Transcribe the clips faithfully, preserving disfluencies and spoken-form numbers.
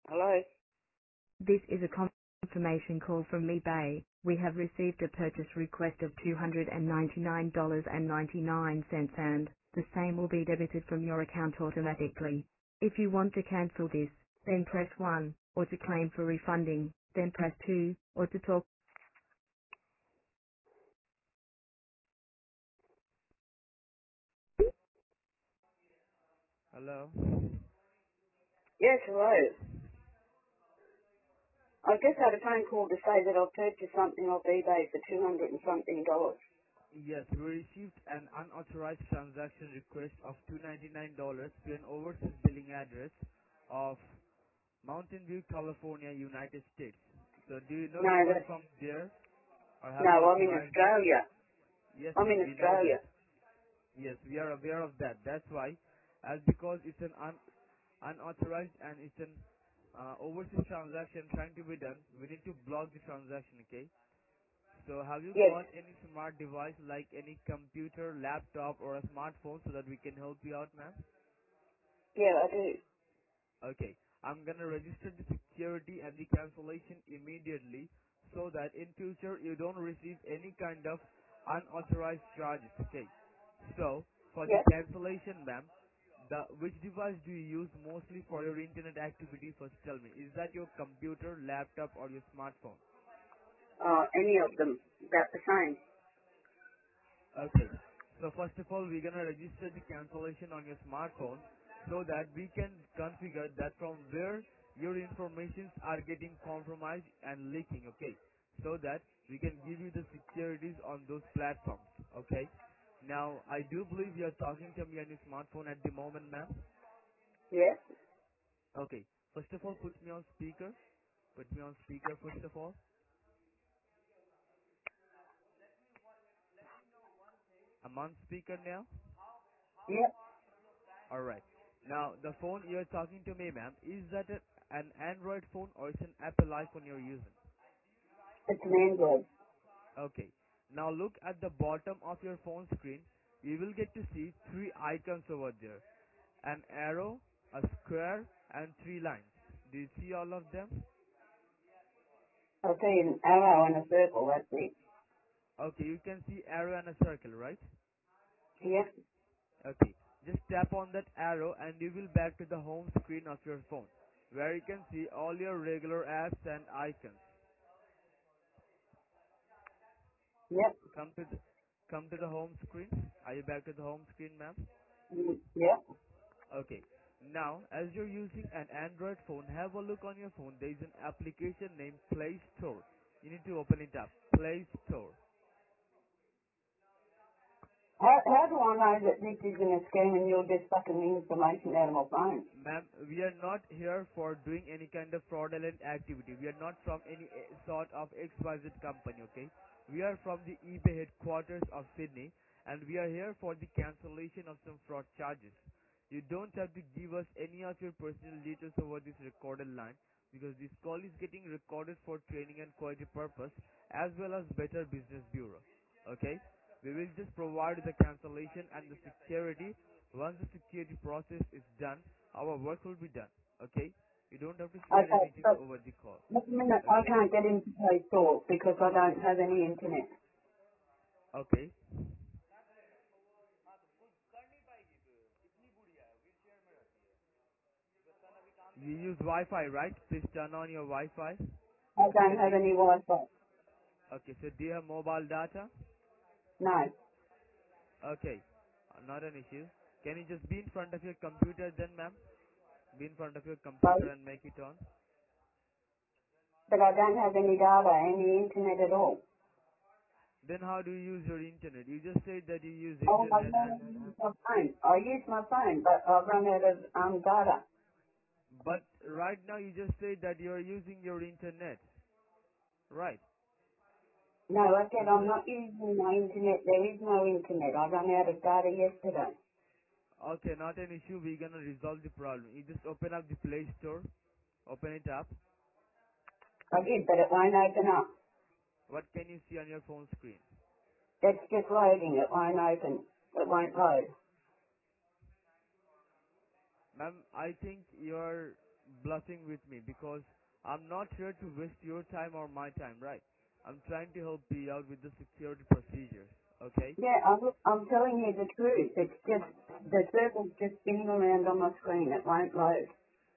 Hello? This is a confirmation call from eBay. We have received a purchase request of two hundred ninety-nine dollars and ninety-nine cents and the same will be debited from your account automatically. If you want to cancel this, then press one, or to claim for refunding, then press two, or to talk. Hello. Yes, hello. I've just had a phone call to say that I've purchased something off eBay for two hundred and something dollars. Yes, we received an unauthorized transaction request of two hundred ninety-nine dollars to an overseas billing address of Mountain View, California, United States. So do you know No, you are that, from there or have no, you I'm in authorized it? Australia. Yes, I'm yes, in we know Australia. that. Yes, we are aware of that. That's why, as because it's an un- unauthorized and it's an uh, overseas transaction trying to be done, we need to block the transaction, okay? So have you Yes, got any smart device like any computer, laptop or a smartphone so that we can help you out, ma'am? yeah, I do. Okay. I'm gonna register the security and the cancellation immediately so that in future you don't receive any kind of unauthorized charges. Okay. So for the Yep. cancellation, ma'am, the which device do you use mostly for your internet activity? First, tell me. Is that your computer, laptop, or your smartphone? Uh, any of them. About the same. Okay. So first of all, we're gonna register the cancellation on your smartphone so that we can configure that from where your informations are getting compromised and leaking, okay? So that we can give you the securities on those platforms, okay? Now, I do believe you're talking to me on your smartphone at the moment, ma'am. Yes. Okay. First of all, put me on speaker. Put me on speaker first of all. I'm on speaker now. Yep. Alright. Now, the phone you're talking to me, ma'am, is that a, an Android phone or it's an Apple iPhone you're using? It's an Android. Okay. Now look at the bottom of your phone screen. You will get to see three icons over there. An arrow, a square, and three lines. Do you see all of them? I see an arrow and a circle, that's it. Okay, you can see arrow and a circle, right? Yep. Okay. Just tap on that arrow and you will back to the home screen of your phone, where you can see all your regular apps and icons. Yep. Come to the, come to the home screen. Are you back to the home screen, ma'am? Mm, Yep. Okay. Now, as you're using an Android phone, have a look on your phone. There is an application named Play Store. You need to open it up. Play Store. How, how do I know that this isn't a scam and you're just sucking the information out of my phone? Ma'am, we are not here for doing any kind of fraudulent activity. We are not from any eh, sort of X Y Z company, okay? We are from the eBay headquarters of Sydney, and we are here for the cancellation of some fraud charges. You don't have to give us any of your personal details over this recorded line, because this call is getting recorded for training and quality purpose, as well as Better Business Bureau, okay? We will just provide the cancellation and the security. Once the security process is done, our work will be done. Okay? You don't have to share Okay, anything but over the call. at the minute I Okay? can't get into Play Store because I don't have any internet. Okay. You use Wi-Fi, right? Please turn on your Wi-Fi. I don't Can have you? any Wi-Fi. Okay. So do you have mobile data? No. Okay. Uh, not an issue. Can you just be in front of your computer then, ma'am? Be in front of your So, computer and make it on. but I don't have any data, any internet at all. Then how do you use your internet? You just said that you use Oh, I internet don't and use my phone. I use my phone, but I've run out of um, data. but right now you just said that you are using your internet. Right. No, I said Is I'm that not using my internet. There is no internet. I ran out of data yesterday. okay? Not an issue. We're gonna resolve the problem. You just open up the Play Store. Open it up. I did, but it won't open up. What can you see on your phone screen? It's just loading. It won't open. It won't load. Ma'am, I think you're bluffing with me because I'm not here to waste your time or my time, right? I'm trying to help you out with the security procedures, okay? Yeah, I'm, I'm telling you the truth. It's just, the circle's just spinning around on my screen. It won't load.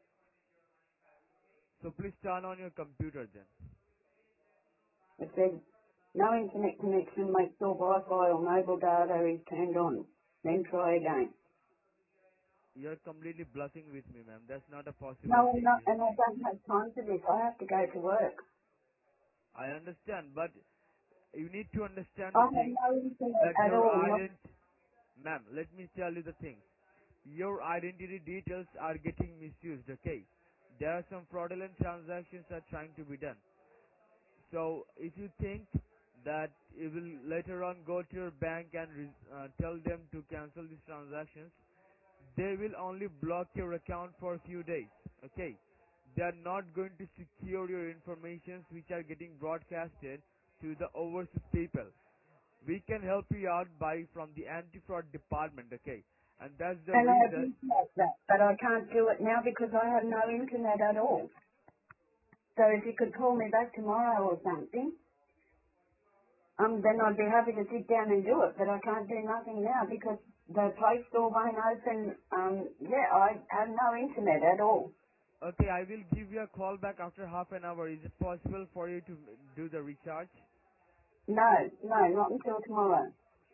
So please turn on your computer then. It says, no internet connection makes sure Wi-Fi or mobile data is turned on. Then try again. You're completely bluffing with me, ma'am. That's not a possible No, I'm thing, not, you and know. I don't have time for this. I have to go to work. I understand, but you need to understand I the have thing no internet that at your all. Not, ident ma'am, let me tell you the thing. Your identity details are getting misused, okay? There are some fraudulent transactions are trying to be done. So if you think that you will later on go to your bank and re- uh, tell them to cancel these transactions, they will only block your account for a few days, okay? They are not going to secure your informations which are getting broadcasted to the overseas people. We can help you out by from the anti-fraud department, okay? And that's the and I reason. appreciate that, but I can't do it now because I have no internet at all. So if you could call me back tomorrow or something, um, then I'd be happy to sit down and do it. But I can't do nothing now because the Play Store won't open. Um, yeah, I have no internet at all. Okay, I will give you a call back after half an hour. Is it possible for you to do the recharge? No, no, not until tomorrow.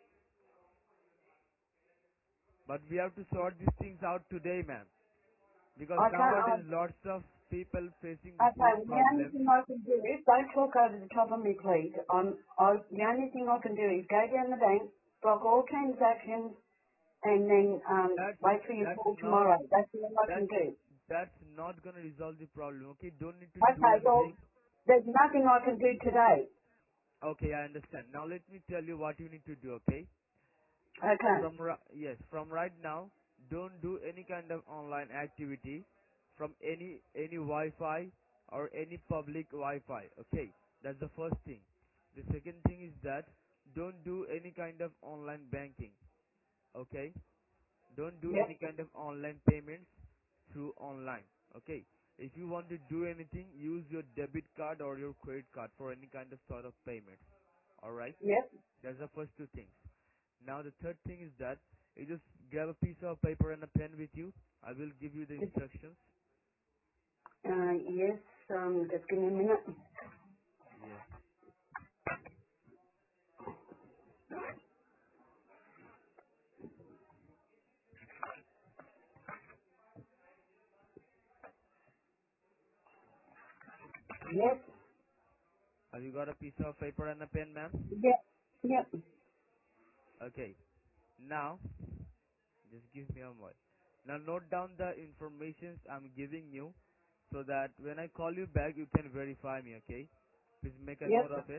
But we have to sort these things out today, ma'am. Because I can't. I, nowadays lots of people facing the okay, same well, the only problem. thing I can do is don't talk over the top of me, please. I'm. I, the only thing I can do is go down the bank, block all transactions, and then um, That's wait for your that's call not tomorrow. That's all I can that's do. that's not gonna resolve the problem. Okay, don't need to do Okay, well, anything. there's nothing I can do today. Okay, I understand. Now let me tell you what you need to do. Okay, Okay. from ri- yes, from right now, don't do any kind of online activity from any any Wi-Fi or any public Wi-Fi. Okay, that's the first thing. The second thing is that don't do any kind of online banking. Okay, don't do Yep. any kind of online payments through online. Okay, if you want to do anything, use your debit card or your credit card for any kind of sort of payments. All right, Yep. that's the first two things. Now the third thing is that you just grab a piece of paper and a pen with you. I will give you the Just, instructions. uh, yes. Um, just give me a minute. Yeah. Yes. Have you got a piece of paper and a pen, ma'am? Yep. Yep. Okay. Now, just give me a moment. Now note down the informations I'm giving you so that when I call you back, you can verify me, okay? Please make a note Yep. of it.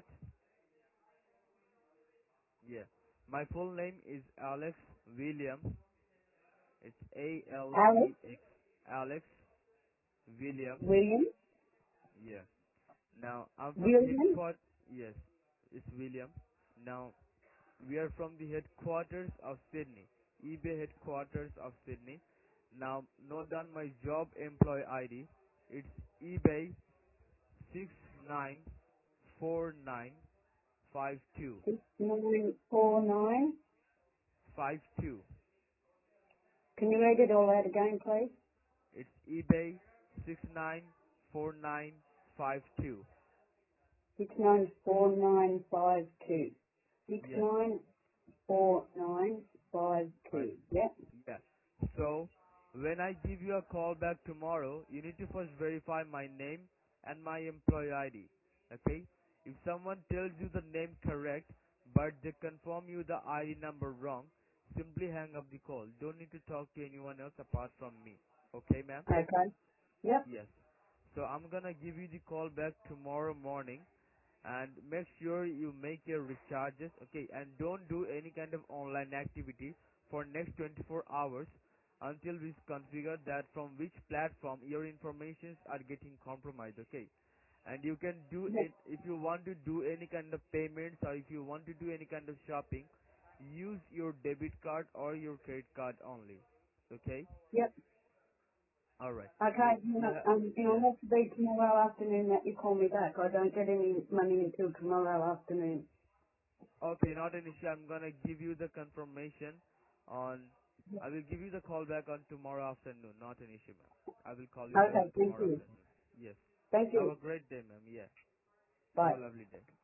Yeah. My full name is Alex William. It's A L Alex E X. Alex William. William. Yeah. Now, I'm from the William. headquarters. Yes, it's William. Now, we are from the headquarters of Sydney. eBay headquarters of Sydney. Now, note down my job employee I D. It's eBay six nine four nine five two Six nine four nine. five two. Can you read it all out again, please? It's eBay six nine four nine five two. Six nine four nine five two. Six Yes. nine four nine five Five. two. Yep. Yeah. So when I give you a call back tomorrow, you need to first verify my name and my employee I D. Okay? If someone tells you the name correct, but they confirm you the I D number wrong, simply hang up the call. Don't need to talk to anyone else apart from me. Okay, ma'am? Okay. Yep. Yes. So I'm gonna give you the call back tomorrow morning and make sure you make your recharges, okay, and don't do any kind of online activity for next twenty-four hours until we configure that from which platform your informations are getting compromised, okay. And you can do Yep. it if you want to do any kind of payments or if you want to do any kind of shopping, use your debit card or your credit card only, okay. Yep. All right. Okay, So you you know, have, um, it'll yeah. have to be tomorrow afternoon that you call me back. I don't get any money until tomorrow afternoon. Okay, not an issue. I'm gonna give you the confirmation on. I will give you the call back on tomorrow afternoon. Not an issue, ma'am. I will call you back Okay, on thank tomorrow you. afternoon. Yes. Thank Have you. a great day, ma'am. Yeah. Have Bye. a lovely day.